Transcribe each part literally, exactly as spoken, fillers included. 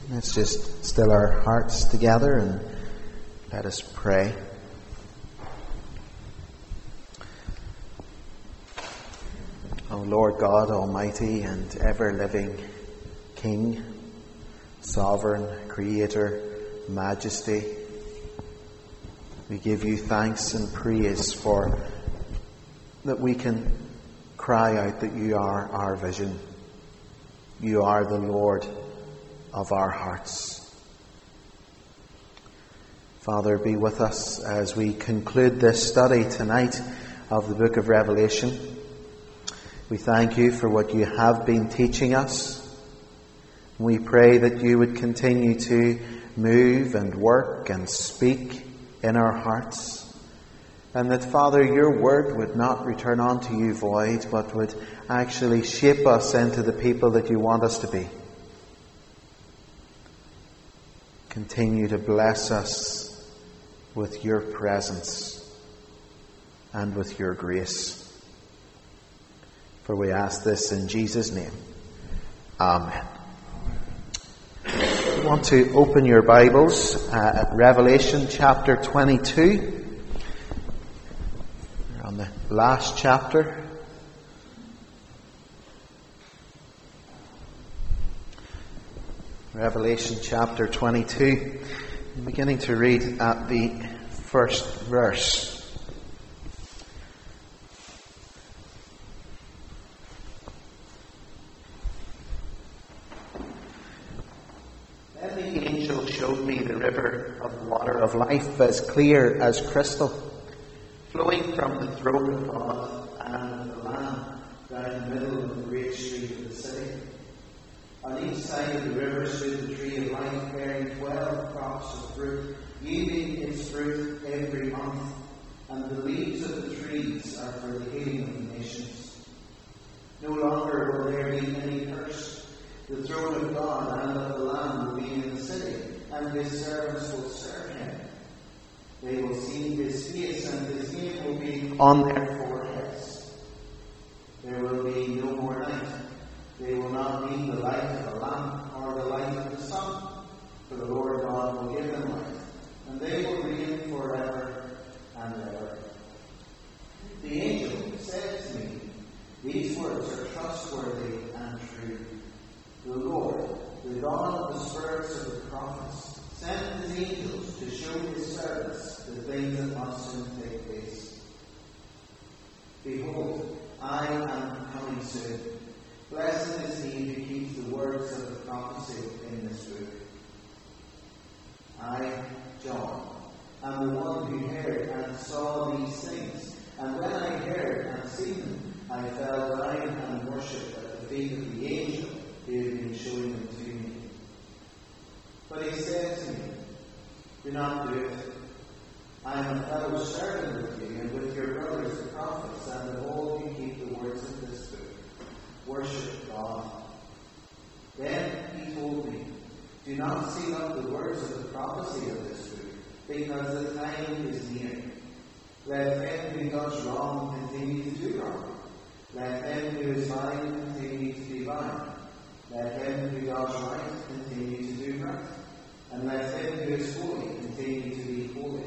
Let's just still our hearts together and let us pray. O Lord God Almighty and ever-living King, Sovereign, Creator, Majesty, we give you thanks and praise for that we can cry out that you are our vision. You are the Lord of our hearts. Father, be with us as we conclude this study tonight of the book of Revelation. We thank you for what you have been teaching us. We pray that you would continue to move and work and speak in our hearts. And that, Father, your word would not return unto you void, but would actually shape us into the people that you want us to be. Continue to bless us with your presence and with your grace. For we ask this in Jesus' name. Amen. I want to open your Bibles uh, at Revelation chapter twenty-two. We're on the last chapter. Revelation chapter twenty-two. I'm beginning to read at the first verse. Then the angel showed me the river of the water of life, as clear as crystal, flowing from the throne of God and of the Lamb down the middle of the great street of the city. On each side of the river stood the tree of life, bearing twelve crops of fruit, yielding its fruit every month. And the leaves of the trees are for the healing of the nations. No longer will there be any curse. The throne of God and of the Lamb will be in the city, and his servants will serve him. They will see his face, and his name will be on their foreheads. There will be no more night. They will not need the light of a lamp or the light of the sun, for the Lord God will give them light, and they will reign forever and ever. The angel said to me, these words are trustworthy and true. The Lord, the God of the spirits of the prophets, sent his angels to show his servants the things that must soon take place. Behold, I am coming soon. Blessed is he who keeps the words of the prophecy in this book. I, John, am the one who heard and saw these things. And when I heard and seen them, I fell down and worshipped at the feet of the angel who had been showing them to me. But he said to me, do not do it. I am a fellow servant with you and with your brothers the prophets and of all who keep the words of this book. Worship God. Then he told me, do not seal up the words of the prophecy of this book, because the time is near. Let him who does wrong continue to do wrong. Let him who is blind continue to be blind. Let him who does right continue to do right. And let him who is holy continue to be holy.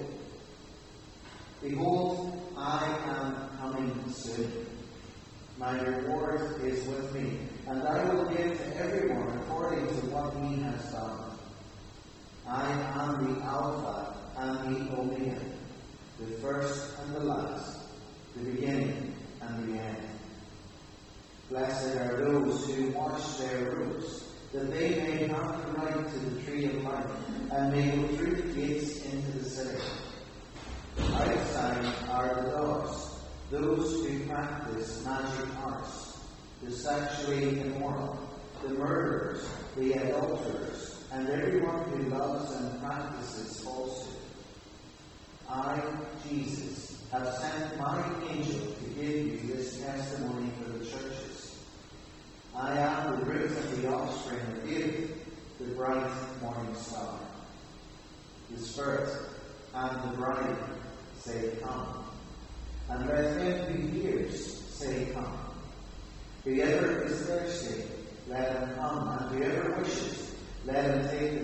Behold, I am coming soon. My reward is with me, and I will give to everyone according to what he has done. I am the Alpha and the Omega, the first and the last, the beginning and the end. Blessed are those who wash their robes, that they may have the right to the tree of life, and may go through the gates into the city. Outside are the dogs, those who practice magic arts, the sexually immoral, the murderers, the adulterers, and everyone who loves and practices falsehood. I, Jesus, have sent my angel to give you this testimony for the churches. I am the root of the offspring of David, the bright morning star. The Spirit and the bride say, come. And let him who hears say, come. Whoever is thirsty, let him come, and whoever wishes, let him take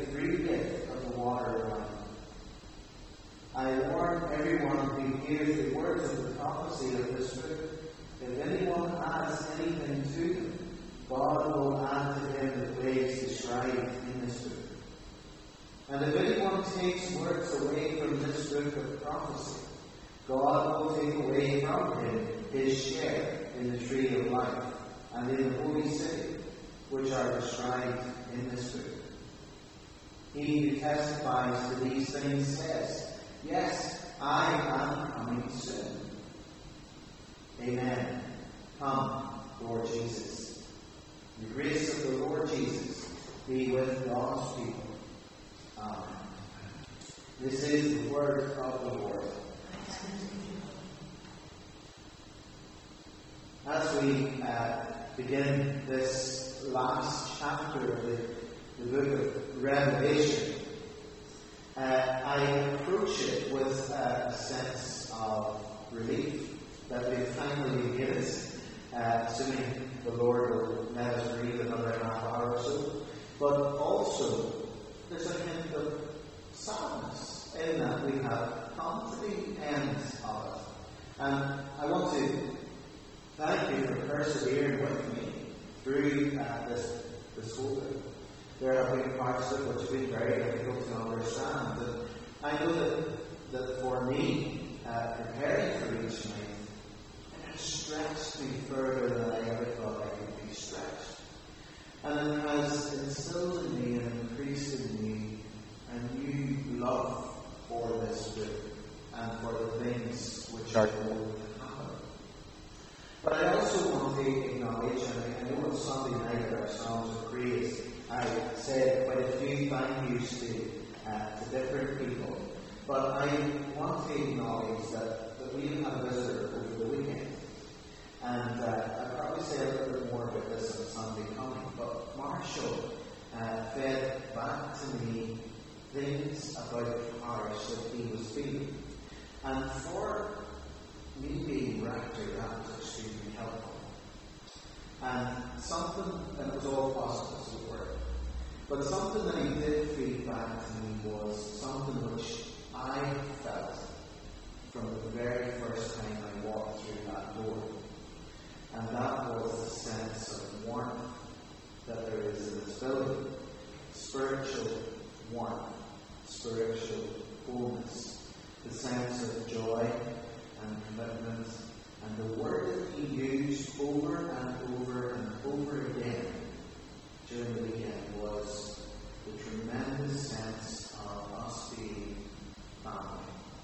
hears the words of the prophecy of this book, if anyone adds anything to them, God will add to him the plagues described in this book. And if anyone takes words away from this book of prophecy, God will take away from him his share in the tree of life and in the holy city, which are described in this book. He who testifies to these things says, Yes, I am coming soon. Amen. Come, Lord Jesus. The grace of the Lord Jesus be with God's people. Amen. This is the word of the Lord. As we uh, begin this last chapter of the, the book of Revelation, uh, I approach it with uh, a sense of relief that we've finally made it, uh, assuming the Lord will let us read another half hour or so. But also, there's a hint of sadness in that we have come to the end of it. And I want to thank you for persevering with me through uh, this, this whole book. There have been parts of it which have been very difficult to understand. And I know that, that for me, uh, preparing for each night, it has stretched me further than I ever thought I could be stretched. And it has instilled in me and increased in me a new love for this book and for the things which are going to happen. But I also want to acknowledge, and I know on Sunday night at our Songs of Praise, I said quite a few thank yous to, uh, to different people. But I want to acknowledge that, that we had a visitor over the weekend. And uh, I'll probably say a little bit more about this on Sunday coming. But Marshall uh, fed back to me things about the parish that he was feeling. And for me being rector, that was extremely helpful. And something, and it was all positive, so it worked. But something that he did feed back to me was something which I felt from the very first time I walked through that door. And that was the sense of warmth that there is in this building. Spiritual warmth, spiritual wholeness, the sense of joy and commitment, and the word that he used over and over and over again during the weekend was the tremendous sense of us being family.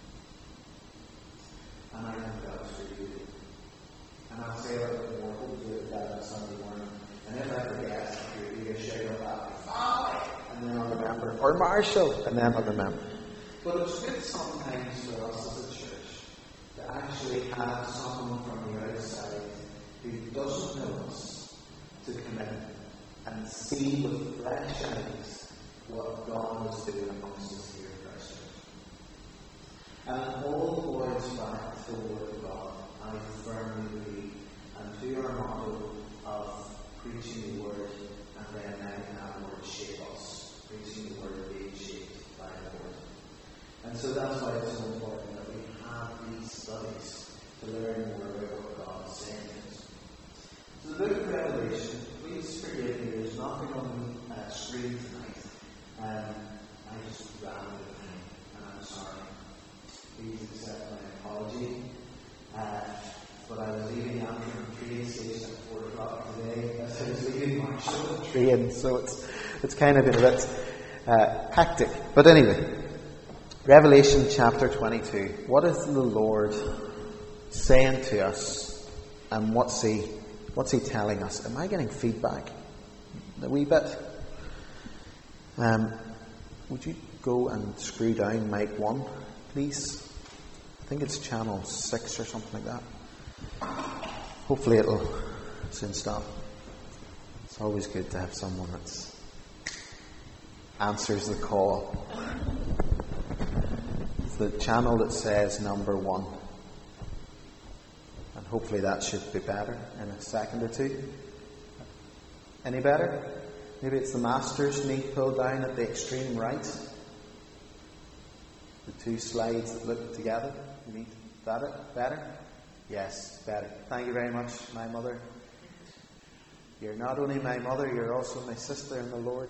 And I think that was really good. And I'll say a little bit more, we'll do that on Sunday morning. And if I forget, you can shout out that, family! And then I'll remember. Or Marshall! And then I'll remember. But it's good sometimes for us as a church to actually have someone from the outside who doesn't know us to come in and see with fresh eyes what God is doing amongst us here at Christ Church. And it all boils back to the Word of God, I firmly believe, and to our motto of preaching the Word and then letting that Word shape us, preaching the Word being shaped by the Word. And so that's why it's so important that we have these studies to learn more about what God is saying to us. So the book of Revelation, please forgive me, there's nothing on the uh, screen tonight. Um, I just ran out of time, and I'm sorry. Please accept my apology. Uh, but I was leaving Antrim train station at four o'clock today as I was leaving Marshall train, so it's it's kind of been a bit uh, hectic. But anyway, Revelation chapter twenty-two. What is the Lord saying to us, and what's he what's he telling us? Am I getting feedback a wee bit? Um, would you go and screw down mic one, please? I think it's channel six or something like that. Hopefully it'll soon stop. It's always good to have someone that answers the call. It's the channel that says number one. And hopefully that should be better in a second or two. Any better? Maybe it's the master's knee pulled down at the extreme right. The two slides that look together. You need that it? Better? Yes, better. Thank you very much, my mother. You're not only my mother, you're also my sister in the Lord.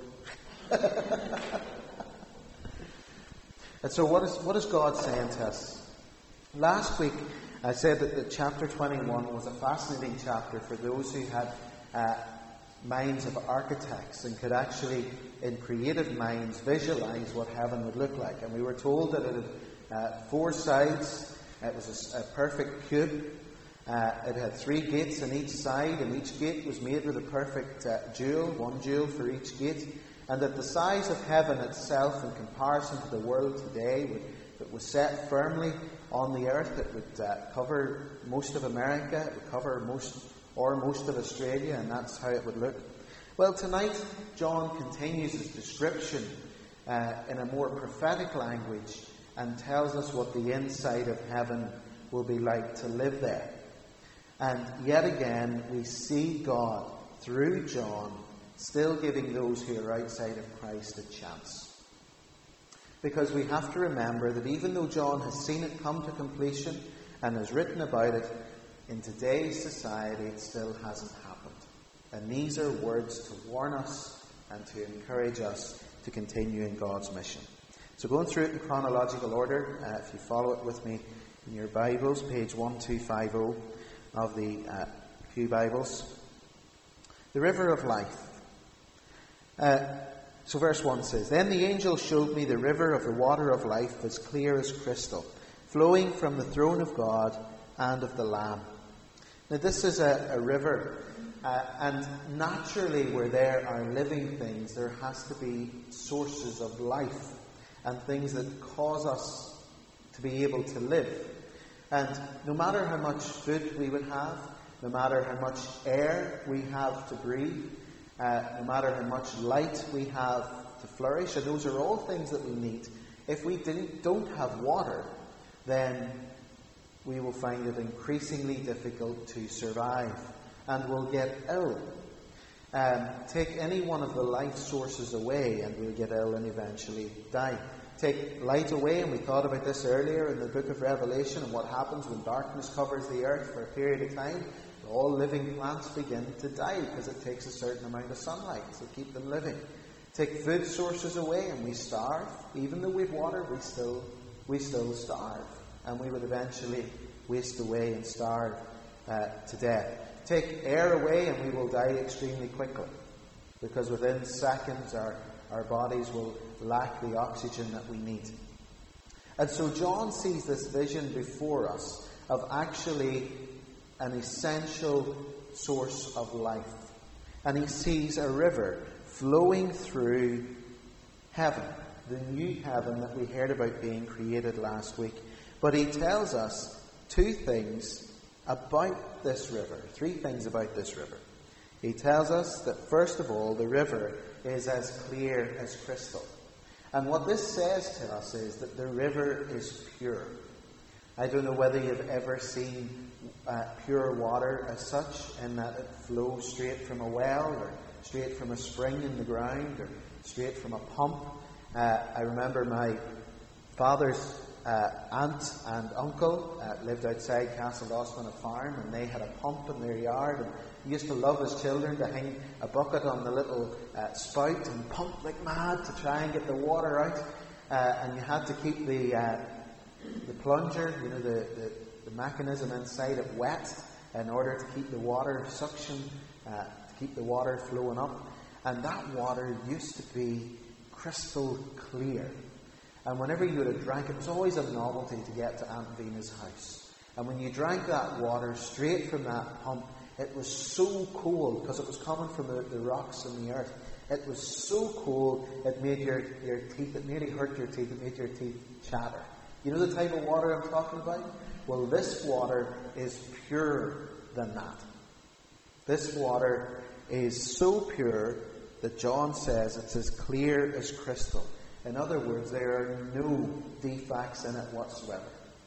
And so what is, what is God saying to us? Last week I said that, that chapter twenty-one was a fascinating chapter for those who had uh, minds of architects and could actually, in creative minds, visualize what heaven would look like. And we were told that it had uh, four sides. It was a, a perfect cube. Uh, it had three gates on each side, and each gate was made with a perfect uh, jewel, one jewel for each gate. And that the size of heaven itself, in comparison to the world today, would, if it was set firmly on the earth, it would uh, cover most of America, it would cover most or most of Australia, and that's how it would look. Well, tonight John continues his description uh, in a more prophetic language and tells us what the inside of heaven will be like to live there. And yet again, we see God, through John, still giving those who are outside of Christ a chance. Because we have to remember that even though John has seen it come to completion and has written about it, in today's society it still hasn't happened. And these are words to warn us and to encourage us to continue in God's mission. So going through it in chronological order, uh, if you follow it with me in your Bibles, page twelve fifty of the uh, Pew Bibles. The river of life. Uh, so verse one says, Then the angel showed me the river of the water of life as clear as crystal, flowing from the throne of God and of the Lamb. Now this is a, a river, uh, and naturally where there are living things, there has to be sources of life and things that cause us to be able to live. And no matter how much food we would have, no matter how much air we have to breathe, uh, no matter how much light we have to flourish, and those are all things that we need, if we didn't, don't have water, then we will find it increasingly difficult to survive, and we'll get ill. Um, take any one of the life sources away and we'll get ill and eventually die. Take light away, and we thought about this earlier in the book of Revelation, and what happens when darkness covers the earth for a period of time. All living plants begin to die because it takes a certain amount of sunlight to keep them living. Take food sources away and we starve. Even though we've water, we still we still starve. And we would eventually waste away and starve uh, to death. Take air away and we will die extremely quickly, because within seconds our, our bodies will lack the oxygen that we need. And so John sees this vision before us of actually an essential source of life. And he sees a river flowing through heaven, the new heaven that we heard about being created last week. But he tells us two things about this river, three things about this river. He tells us that, first of all, the river is as clear as crystal. And what this says to us is that the river is pure. I don't know whether you've ever seen uh, pure water as such, in that it flows straight from a well, or straight from a spring in the ground, or straight from a pump. Uh, I remember my father's uh, aunt and uncle uh, lived outside Castledosman on a farm, and they had a pump in their yard, and he used to love as children to hang a bucket on the little uh, spout and pump like mad to try and get the water out. Uh, and you had to keep the uh, the plunger, you know, the, the, the mechanism inside it wet in order to keep the water suction, uh, to keep the water flowing up. And that water used to be crystal clear. And whenever you would have drank it, it was always a novelty to get to Aunt Vina's house. And when you drank that water straight from that pump, it was so cold, because it was coming from the, the rocks in the earth. It was so cold, it made your, your teeth, it nearly hurt your teeth, it made your teeth chatter. You know the type of water I'm talking about? Well, this water is purer than that. This water is so pure that John says it's as clear as crystal. In other words, there are no defects in it whatsoever.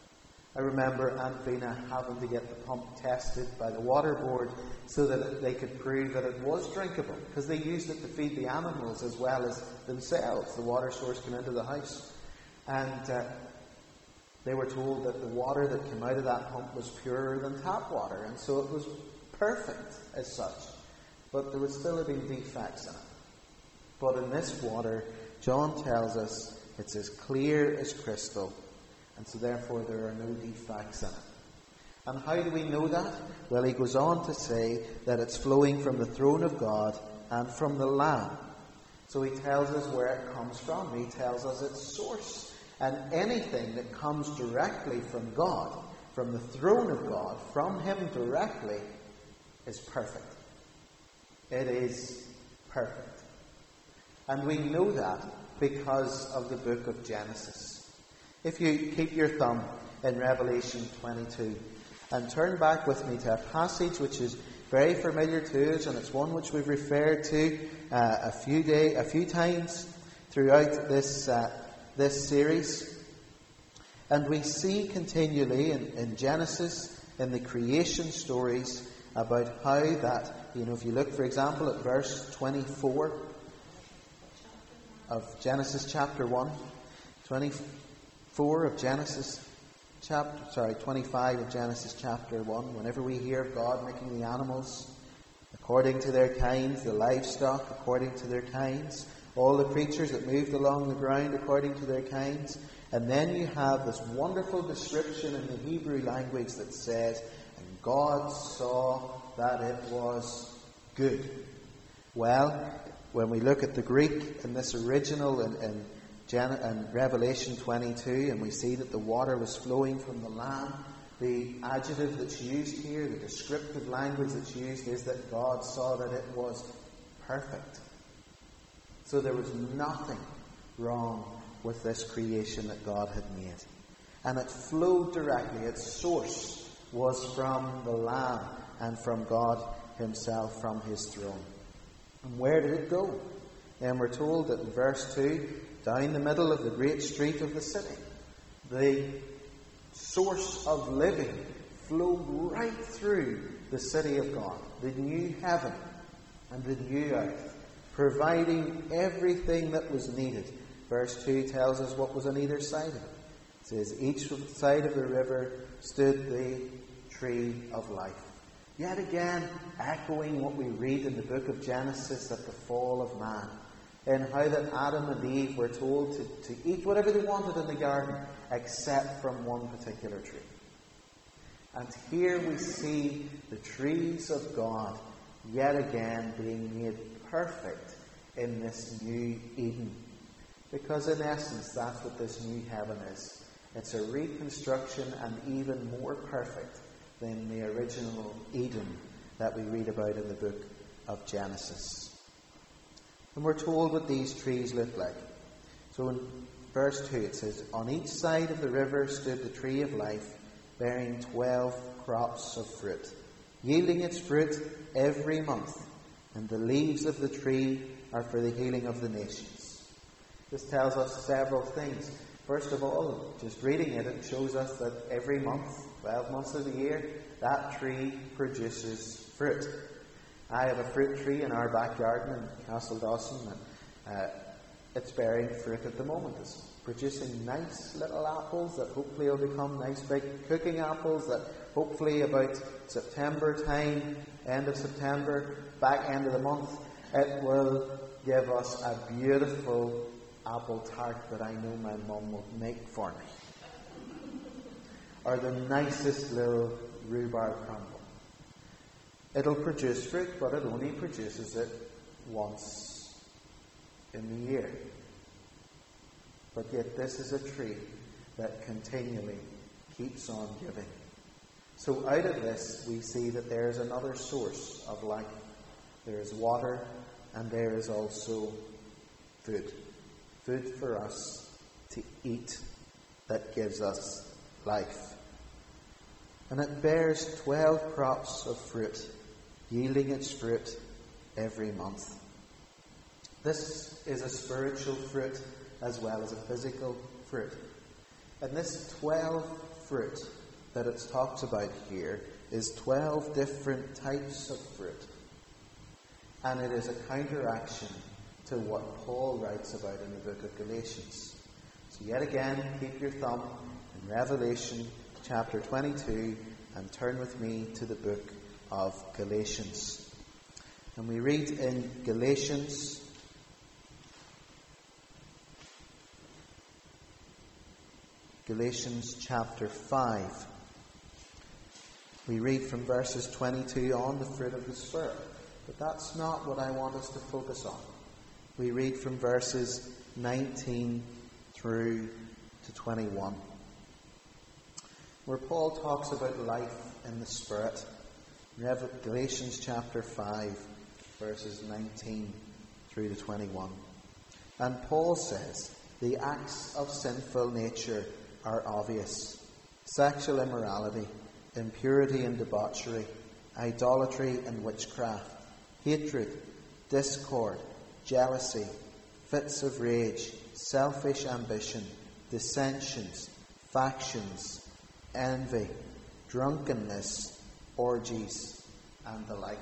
I remember Aunt Vina having to get the pump tested by the water board so that they could prove that it was drinkable, because they used it to feed the animals as well as themselves. The water source came into the house. And uh, They were told that the water that came out of that pump was purer than tap water, and so it was perfect as such. But there would still have been defects in it. But in this water, John tells us it's as clear as crystal, and so therefore there are no defects in it. And how do we know that? Well, he goes on to say that it's flowing from the throne of God and from the Lamb. So he tells us where it comes from. He tells us its source. And anything that comes directly from God, from the throne of God, from him directly, is perfect. It is perfect. And we know that because of the book of Genesis. If you keep your thumb in Revelation twenty-two and turn back with me to a passage which is very familiar to us, and it's one which we've referred to uh, a few day, a few times throughout this uh, this series. And we see continually in, in Genesis, in the creation stories, about how that, you know, if you look, for example, at verse twenty-four of Genesis chapter one, twenty-four of Genesis chapter, sorry, twenty-five of Genesis chapter one, whenever we hear of God making the animals according to their kinds, the livestock according to their kinds, all the creatures that moved along the ground according to their kinds, and then you have this wonderful description in the Hebrew language that says, and God saw that it was good. Well, when we look at the Greek in this original in, in, Gen- in Revelation twenty-two, and we see that the water was flowing from the Lamb, the adjective that's used here, the descriptive language that's used, is that God saw that it was perfect. So there was nothing wrong with this creation that God had made. And it flowed directly. Its source was from the Lamb and from God himself, from his throne. And where did it go? And we're told that in verse two, down the middle of the great street of the city, the source of living flowed right through the city of God, the new heaven and the new earth, providing everything that was needed. Verse two tells us what was on either side of it. It says, each side of the river stood the tree of life. Yet again, echoing what we read in the book of Genesis at the fall of man, and how that Adam and Eve were told to, to eat whatever they wanted in the garden, except from one particular tree. And here we see the trees of God yet again being made perfect in this new Eden. Because in essence, that's what this new heaven is. It's a reconstruction and even more perfect than the original Eden that we read about in the book of Genesis. And we're told what these trees look like. So in verse two it says, on each side of the river stood the tree of life, bearing twelve crops of fruit, yielding its fruit every month, and the leaves of the tree are for the healing of the nations. This tells us several things. First of all, just reading it, it shows us that every month, twelve months of the year, that tree produces fruit. I have a fruit tree in our back garden in Castle Dawson, and uh, it's bearing fruit at the moment. It's producing nice little apples that hopefully will become nice big cooking apples that hopefully about September time, end of September, back end of the month, it will give us a beautiful apple tart that I know my mum will make for me. Or the nicest little rhubarb crumble. It'll produce fruit, but it only produces it once in the year. But yet this is a tree that continually keeps on giving. So out of this we see that there is another source of life. There is water and there is also food. Food for us to eat that gives us life. And it bears twelve crops of fruit, yielding its fruit every month. This is a spiritual fruit as well as a physical fruit. And this twelve fruit that it's talked about here is twelve different types of fruit. And it is a counteraction to what Paul writes about in the book of Galatians. So yet again, keep your thumb in Revelation chapter twenty-two and turn with me to the book of Galatians. And we read in Galatians Galatians chapter five. We read from verses twenty-two on, the fruit of the Spirit. But that's not what I want us to focus on. We read from verses nineteen through to twenty-one, where Paul talks about life in the Spirit. Galatians chapter five, verses nineteen through to twenty-one. And Paul says, the acts of sinful nature are obvious: sexual immorality, impurity and debauchery, idolatry and witchcraft, hatred, discord, jealousy, fits of rage, selfish ambition, dissensions, factions, envy, drunkenness, orgies, and the like.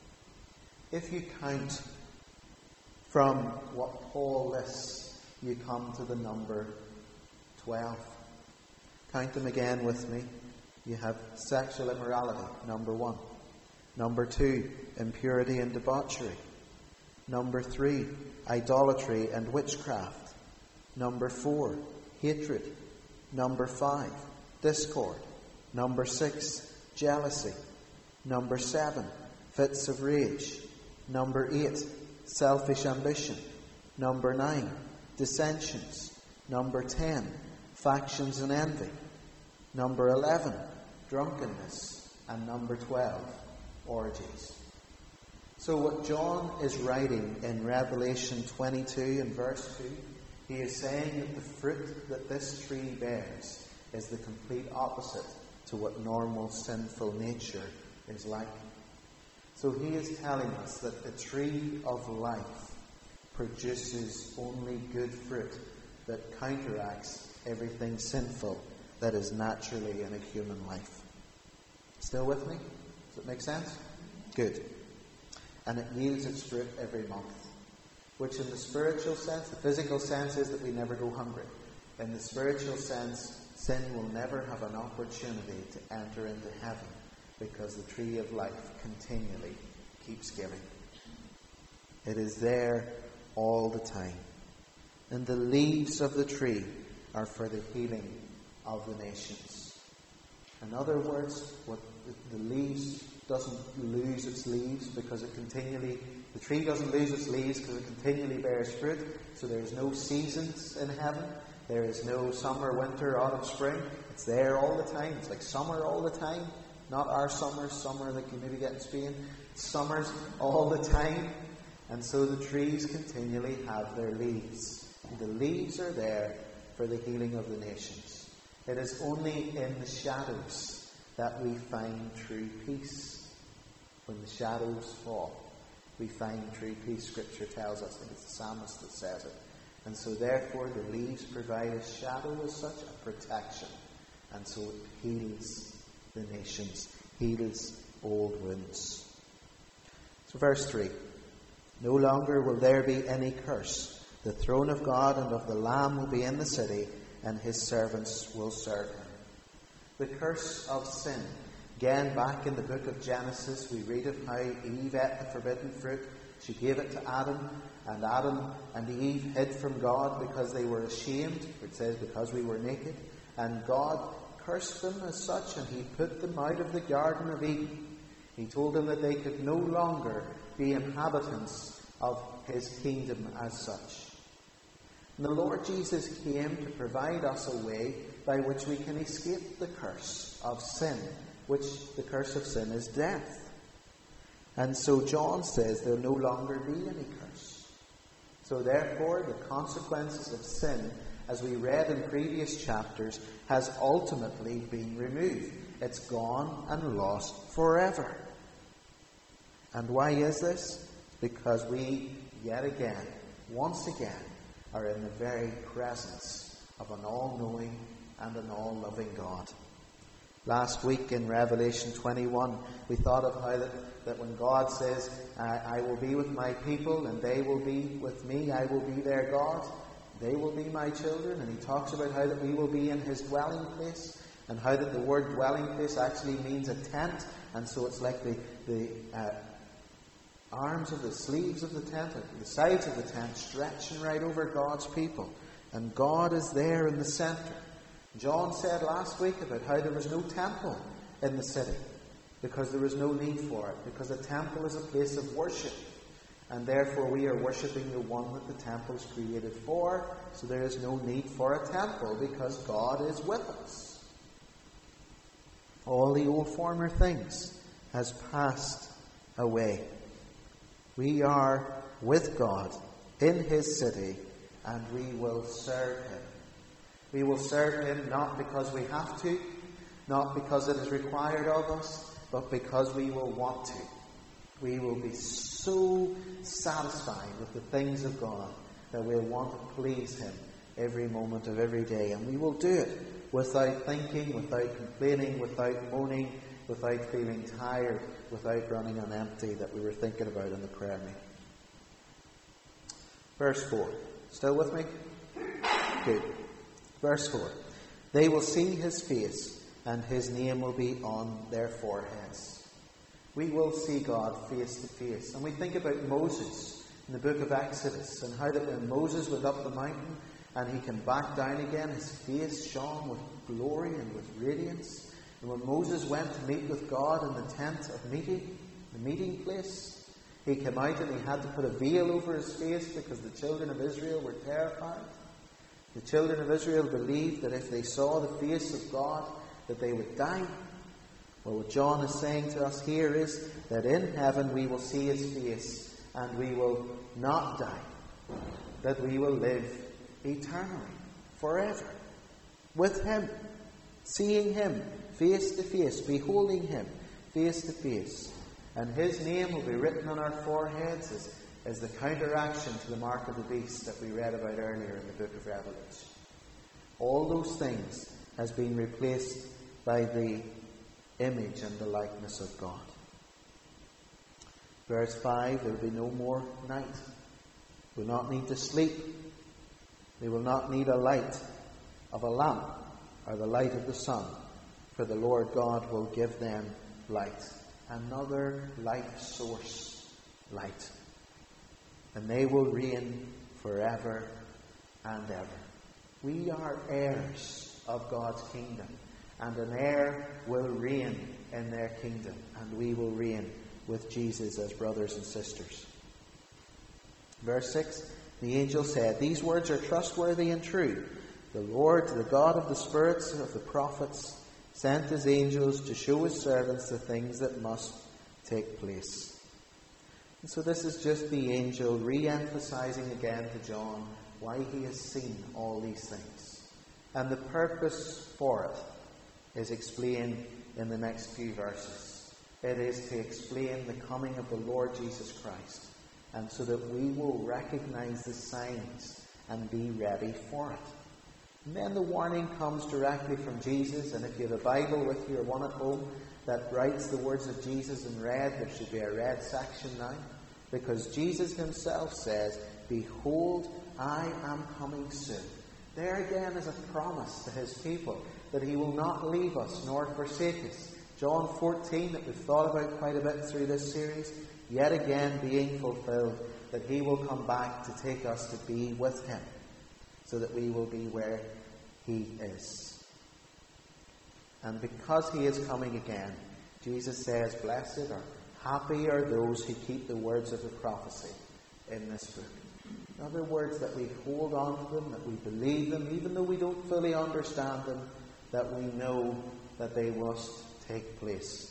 If you count from what Paul lists, you come to the number twelve. Count them again with me. You have sexual immorality, number one. Number two, impurity and debauchery. Number three, idolatry and witchcraft. Number four, hatred. Number five, discord. Number six, jealousy. Number seven, fits of rage. Number eight, selfish ambition. Number nine, dissensions. Number ten, factions and envy. Number eleven, drunkenness. And number twelve, orgies. So what John is writing in Revelation twenty-two and verse two, he is saying that the fruit that this tree bears is the complete opposite to what normal sinful nature is like. So he is telling us that the tree of life produces only good fruit that counteracts everything sinful that is naturally in a human life. Still with me? Does it make sense? Good. And it yields its fruit every month, which in the spiritual sense, the physical sense is that we never go hungry. In the spiritual sense, sin will never have an opportunity to enter into heaven because the tree of life continually keeps giving. It is there all the time. And the leaves of the tree are for the healing of the nations. In other words, what the leaves doesn't lose its leaves because it continually, the tree doesn't lose its leaves because it continually bears fruit. So there's no seasons in heaven. There is no summer, winter, autumn, spring. It's there all the time. It's like summer all the time. Not our summer, summer that you maybe get in Spain. It's summers all the time. And so the trees continually have their leaves. And the leaves are there for the healing of the nations. It is only in the shadows that we find true peace. When the shadows fall, we find true peace. Scripture tells us, I think it's the psalmist that says it. And so therefore the leaves provide a shadow as such, a protection. And so it heals the nations, heals old wounds. So verse three. No longer will there be any curse. The throne of God and of the Lamb will be in the city, and his servants will serve him. The curse of sin. Again, back in the book of Genesis, we read of how Eve ate the forbidden fruit. She gave it to Adam, and Adam and Eve hid from God because they were ashamed. It says, because we were naked. And God cursed them as such, and he put them out of the Garden of Eden. He told them that they could no longer be inhabitants of his kingdom as such. And the Lord Jesus came to provide us a way by which we can escape the curse of sin, which the curse of sin is death. And so John says there'll no longer be any curse. So therefore, the consequences of sin, as we read in previous chapters, has ultimately been removed. It's gone and lost forever. And why is this? Because we, yet again, once again, are in the very presence of an all-knowing and an all-loving God. Last week in Revelation twenty-one, we thought of how that, that when God says, I, I will be with my people and they will be with me, I will be their God. They will be my children. And he talks about how that we will be in his dwelling place, and how that the word dwelling place actually means a tent. And so it's like the, the uh, arms of the sleeves of the tent, the sides of the tent, stretching right over God's people. And God is there in the centre. John said last week about how there was no temple in the city, because there was no need for it, because a temple is a place of worship. And therefore we are worshipping the one that the temple is created for, so there is no need for a temple, because God is with us. All the old former things has passed away. We are with God in his city, and we will serve him. We will serve him not because we have to, not because it is required of us, but because we will want to. We will be so satisfied with the things of God that we'll want to please him every moment of every day. And we will do it without thinking, without complaining, without moaning, without feeling tired, without running on empty, that we were thinking about in the prayer meeting. Verse four. Still with me? Good. Verse four. They will see his face, and his name will be on their foreheads. We will see God face to face. And we think about Moses in the book of Exodus, and how that when Moses went up the mountain and he came back down again, his face shone with glory and with radiance. And when Moses went to meet with God in the tent of meeting, the meeting place, he came out and he had to put a veil over his face because the children of Israel were terrified. The children of Israel believed that if they saw the face of God, that they would die. Well, what John is saying to us here is that in heaven we will see his face, and we will not die, that we will live eternally, forever, with him, seeing him face to face, beholding him face to face. And his name will be written on our foreheads as, as the counteraction to the mark of the beast that we read about earlier in the book of Revelation. All those things has been replaced by the image and the likeness of God. Verse five, there will be no more night. They will not need to sleep. They will not need a light of a lamp or the light of the sun, for the Lord God will give them light. Another life source, light. And they will reign forever and ever. We are heirs of God's kingdom, and an heir will reign in their kingdom, and we will reign with Jesus as brothers and sisters. Verse six, the angel said, these words are trustworthy and true. The Lord, the God of the spirits of the prophets, sent his angels to show his servants the things that must take place. And so this is just the angel re-emphasizing again to John why he has seen all these things. And the purpose for it is explained in the next few verses. It is to explain the coming of the Lord Jesus Christ, and so that we will recognize the signs and be ready for it. And then the warning comes directly from Jesus, and if you have a Bible with you or one at home that writes the words of Jesus in red, there should be a red section now, because Jesus himself says, behold, I am coming soon. There again is a promise to his people that he will not leave us nor forsake us. John fourteen, that we've thought about quite a bit through this series, yet again being fulfilled, that he will come back to take us to be with him, so that we will be where he is. And because he is coming again, Jesus says, blessed or happy are those who keep the words of the prophecy in this book. In other words, that we hold on to them, that we believe them, even though we don't fully understand them, that we know that they must take place.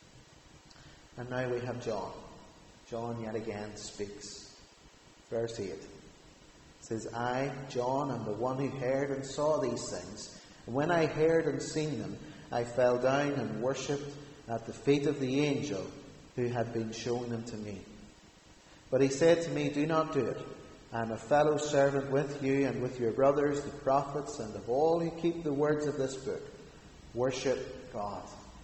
And now we have John. John yet again speaks. Verse eight. It says, I, John, am the one who heard and saw these things. And when I heard and seen them, I fell down and worshipped at the feet of the angel who had been shown them to me. But he said to me, do not do it. I am a fellow servant with you and with your brothers, the prophets, and of all who keep the words of this book. Worship God.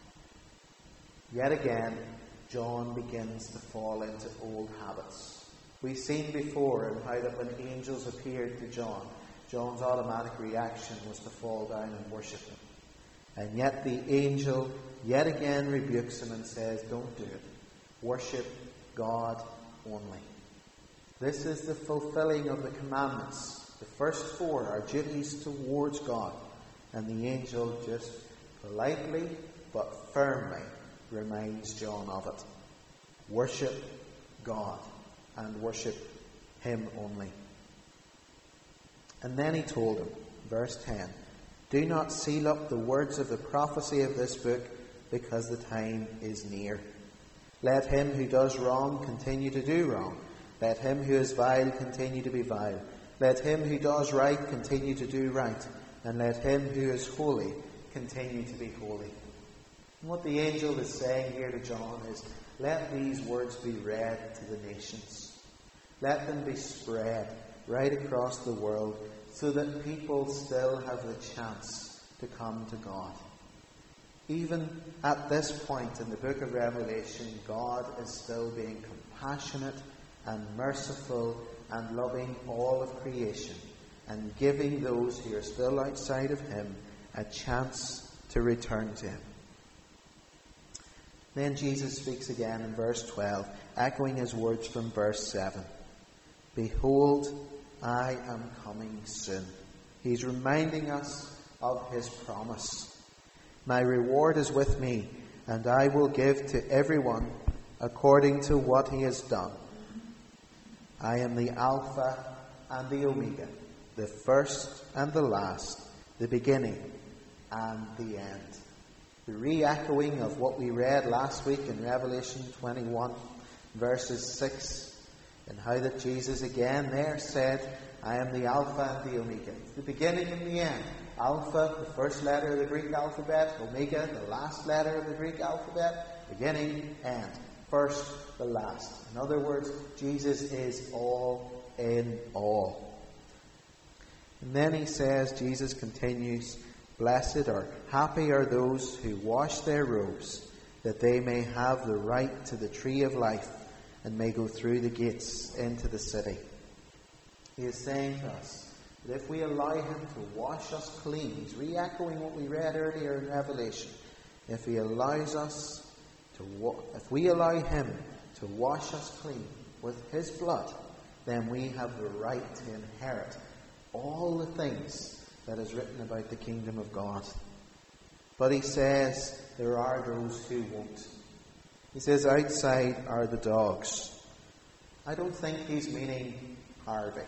Yet again, John begins to fall into old habits. We've seen before in how that when angels appeared to John, John's automatic reaction was to fall down and worship him. And yet the angel yet again rebukes him and says, don't do it. Worship God only. This is the fulfilling of the commandments. The first four are duties towards God. And the angel just politely but firmly reminds John of it. Worship God and worship him only. And then he told him, verse ten, do not seal up the words of the prophecy of this book, because the time is near. Let him who does wrong continue to do wrong. Let him who is vile continue to be vile. Let him who does right continue to do right. And let him who is holy continue to be holy. And what the angel is saying here to John is, let these words be read to the nations. Let them be spread right across the world so that people still have the chance to come to God. Even at this point in the book of Revelation, God is still being compassionate and merciful and loving all of creation and giving those who are still outside of him a chance to return to him. Then Jesus speaks again in verse twelve, echoing his words from verse seven. Behold, I am coming soon. He's reminding us of his promise. My reward is with me, and I will give to everyone according to what he has done. I am the Alpha and the Omega, the first and the last, the beginning and the end. The re-echoing of what we read last week in Revelation twenty-one, verses six, and how that Jesus again there said, I am the Alpha and the Omega. It's the beginning and the end. Alpha, the first letter of the Greek alphabet. Omega, the last letter of the Greek alphabet. Beginning, end. First, the last. In other words, Jesus is all in all. And then he says, Jesus continues, blessed or happy are those who wash their robes, that they may have the right to the tree of life and may go through the gates into the city. He is saying to us that if we allow him to wash us clean, he's re-echoing what we read earlier in Revelation. If he allows us to, wa- if we allow him to wash us clean with his blood, then we have the right to inherit all the things that is written about the kingdom of God. But he says there are those who won't. He says outside are the dogs. I don't think he's meaning Harvey.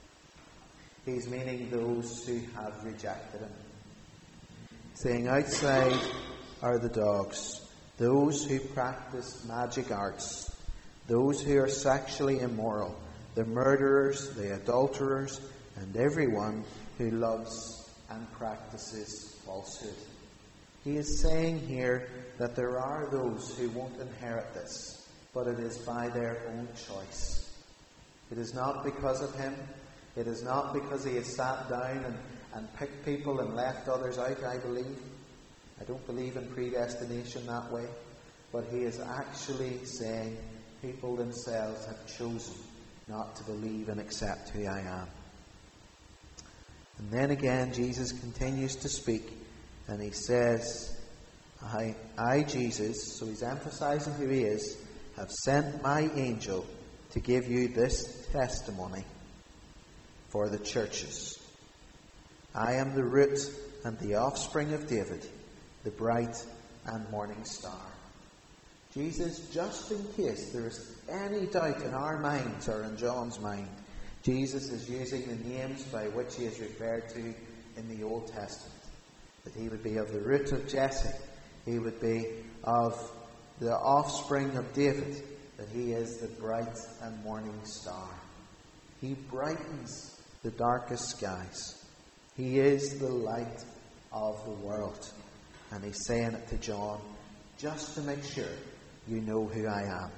He's meaning those who have rejected him. Saying outside are the dogs, those who practice magic arts, those who are sexually immoral, the murderers, the adulterers, and everyone who loves and practices falsehood. He is saying here that there are those who won't inherit this, but it is by their own choice. It is not because of him. It is not because he has sat down and, and picked people and left others out, I believe. I don't believe in predestination that way. But he is actually saying people themselves have chosen not to believe and accept who I am. And then again, Jesus continues to speak, and he says, I, I, Jesus, so he's emphasizing who he is, have sent my angel to give you this testimony for the churches. I am the root and the offspring of David, the bright and morning star. Jesus, just in case there is any doubt in our minds or in John's mind, Jesus is using the names by which he is referred to in the Old Testament. That he would be of the root of Jesse. He would be of the offspring of David. That he is the bright and morning star. He brightens the darkest skies. He is the light of the world. And he's saying it to John just to make sure you know who I am.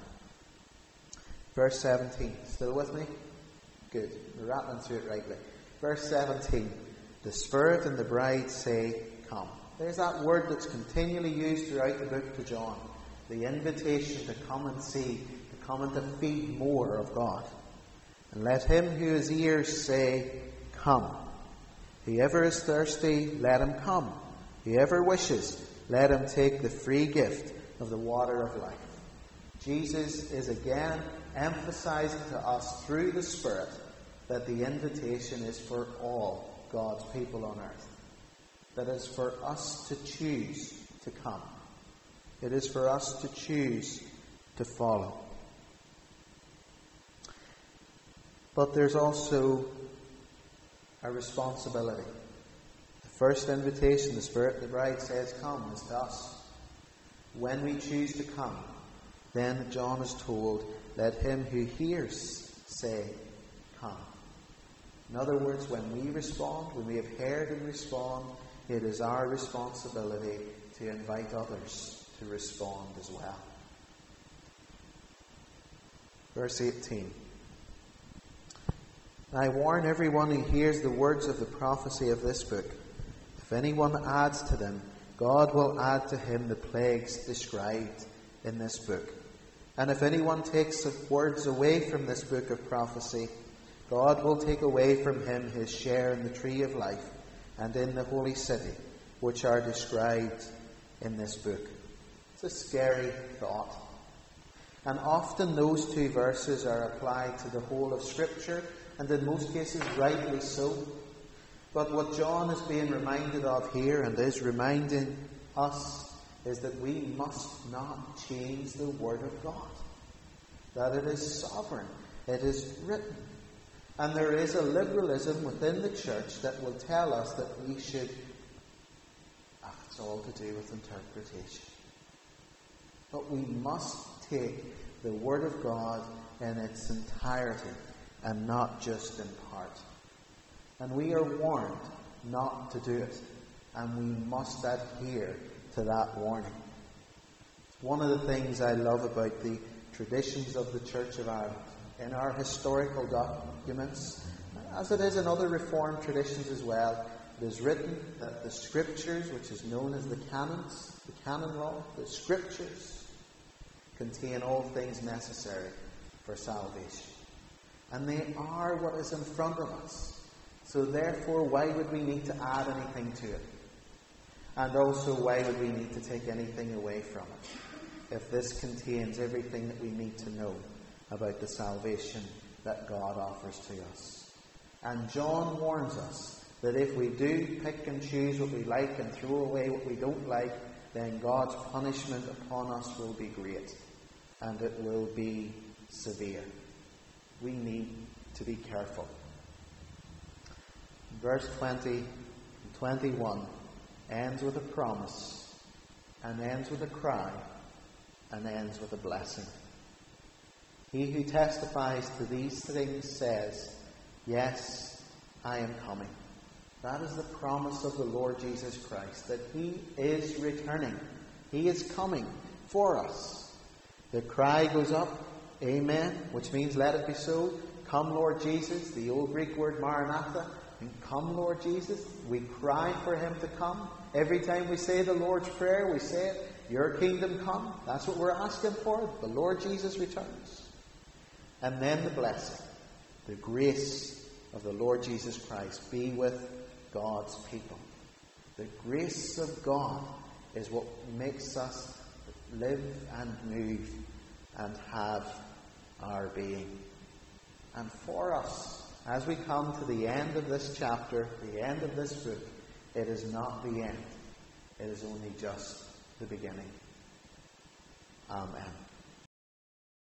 Verse seventeen. Still with me? Good. We're rattling through it rightly. Verse seventeen. The Spirit and the bride say, come. There's that word that's continually used throughout the book to John. The invitation to come and see, to come and to feed more of God. And let him who has ears say, come. Whoever is thirsty, let him come. Whoever wishes, let him take the free gift of the water of life. Jesus is again emphasizing to us through the Spirit that the invitation is for all God's people on earth. That is for us to choose to come. It is for us to choose to follow. But there's also a responsibility. The first invitation the Spirit of the bride says come is to us. When we choose to come, then John is told, let him who hears say, come. In other words, when we respond, when we have heard and respond, it is our responsibility to invite others to respond as well. Verse eighteen. I warn everyone who hears the words of the prophecy of this book. If anyone adds to them, God will add to him the plagues described in this book. And if anyone takes words away from this book of prophecy, God will take away from him his share in the tree of life and in the holy city, which are described in this book. It's a scary thought. And often those two verses are applied to the whole of Scripture, and in most cases rightly so. But what John is being reminded of here, and is reminding us, is that we must not change the Word of God. That it is sovereign. It is written. And there is a liberalism within the church that will tell us that we should... Ah, it's all to do with interpretation. But we must take the Word of God in its entirety and not just in part. And we are warned not to do it. And we must adhere to that warning. One of the things I love about the traditions of the Church of Ireland, in our historical documents, as it is in other Reformed traditions as well, it is written that the Scriptures, which is known as the canons, the canon law, the Scriptures, contain all things necessary for salvation. And they are what is in front of us. So therefore, why would we need to add anything to it? And also, why would we need to take anything away from it, if this contains everything that we need to know about the salvation that God offers to us? And John warns us that if we do pick and choose what we like and throw away what we don't like, then God's punishment upon us will be great, and it will be severe. We need to be careful. Verse twenty and twenty-one ends with a promise, and ends with a cry, and ends with a blessing. He who testifies to these things says, yes, I am coming. That is the promise of the Lord Jesus Christ, that He is returning. He is coming for us. The cry goes up, Amen, which means let it be so. Come, Lord Jesus, the old Greek word Maranatha, and come, Lord Jesus. We cry for Him to come. Every time we say the Lord's Prayer, we say it, your kingdom come. That's what we're asking for. The Lord Jesus returns. And then the blessing, the grace of the Lord Jesus Christ be with God's people. The grace of God is what makes us live and move and have our being. And for us, as we come to the end of this chapter, the end of this book, it is not the end. It is only just the beginning. Amen.